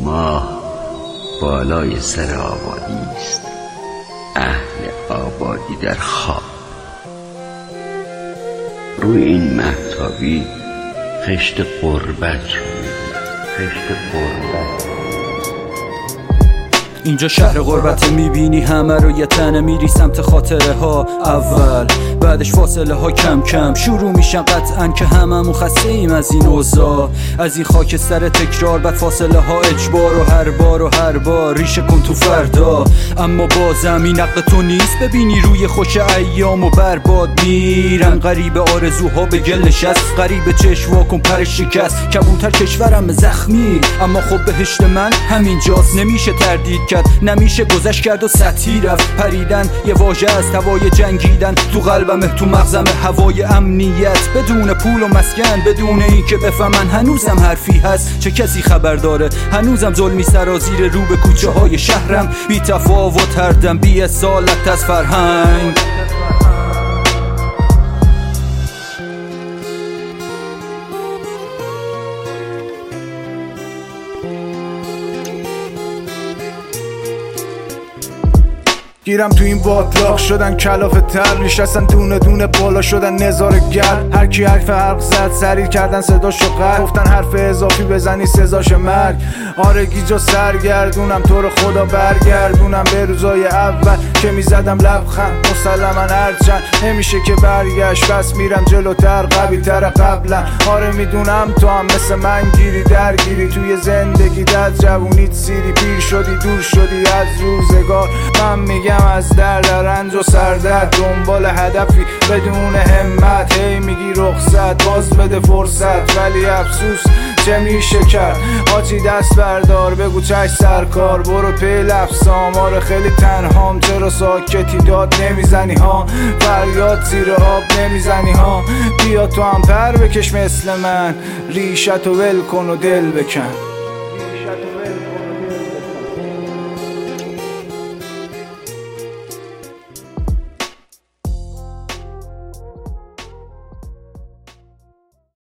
ماه بالای سر آبادی است، اهل آبادی در خواب. روی این مهتابی خشت غربت رو می‌بینم، خشت غربت. اینجا شهر غربت، میبینی همه رو یه تنه میری سمت خاطره ها. اول بعدش فاصله ها کم کم شروع میشن قطعا که هممون خسته ایم از این اوضاع، از این خاک سر تکرار. بعد فاصله ها اجبار و هر بار ریشه کن تو فردا. اما بازم این حق تو نیست ببینی روی خوش ایام و برباد میرن. غریب آرزوها به گل نشست، غریب چشم واکن پر شکست. کبوتر کشورم زخمی اما خب بهشت من همینجاست. نمیشه تردید کرد، نمیشه گذشت کرد و سطحی رفت. پریدن یه واژه از هوای جنگیدن، تو قلبمه تو مغزم هوای امنیت. بدون پول و مسکن، بدون این که بفهمن هنوزم حرفی هست. چه کسی خبر داره هنوزم ظلمی سرازیر رو به کوچه های شهرم. بی تفاوت هر دم، بی اصالت از فرهنگ. گیرم تو این باطلاق شدن کلاف تر، نشستن دونه دونه بالا شدن نظاره گر. هر کی حرف زد سریع کردن صداشو قد، گفتن حرف اضافی بزنی سزاش مرگ. آره گیجا سرگردونم تو رو خدا برگردونم به روزای اول که میزدم لبخند. مسلما هرچند نمیشه که برگشت، بس میرم جلوتر قوی تر قبلا. آره میدونم تو هم مثل من گیری درگیری توی زندگی، در جوونیت سیری پیر شدی دور شدی از روزگار. من میگم از درد رنج و سردرد دنبال هدفی بدون همت. هی میگی رخصت باز بده فرصت، ولی افسوس چه میشه کرد. حاجی دست بردار بگو چش سرکار، برو پی لفظام. آره خیلی تنهام، چرا ساکتی داد نمیزنی ها؟ فریاد زیر آب نمیزنی ها؟ بیا تو هم پر بکش مثل من، ریشتو ول کن و دل بکن.